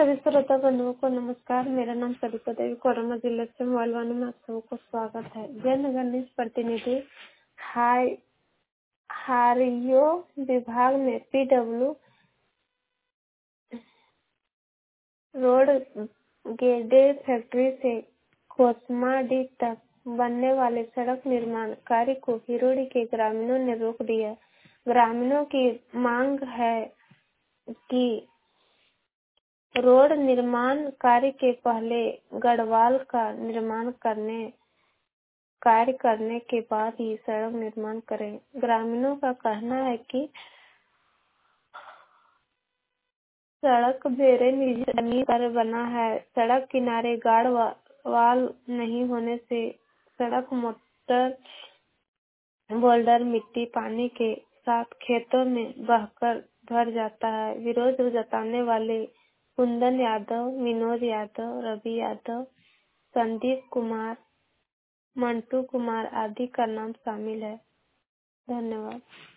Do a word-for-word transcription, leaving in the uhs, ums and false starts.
सभी श्रोता बंधुओं को नमस्कार। मेरा नाम सरिता देवी कोरमा जिले से मोबाइलवानी में आप सबको स्वागत है। जनगणना प्रतिनिधि हाय हारियो विभाग में पीडब्ल्यू रोड गेडे फैक्ट्री से खोसमाडी तक बनने वाले सड़क निर्माण कार्य को हिरोड़ी के ग्रामीणों ने रोक दिया। ग्रामीणों की मांग है कि रोड निर्माण कार्य के पहले गढ़वाल का निर्माण करने कार्य करने के बाद ही सड़क निर्माण करें। ग्रामीणों का कहना है कि सड़क मेरे निजी जमीन पर बना है। सड़क किनारे गार्ड वाल नहीं होने से सड़क मोटर बोल्डर मिट्टी पानी के साथ खेतों में बहकर भर जाता है। विरोध जताने वाले कुंदन यादव, विनोद यादव, रवि यादव, संदीप कुमार, मंटू कुमार आदि का नाम शामिल है। धन्यवाद।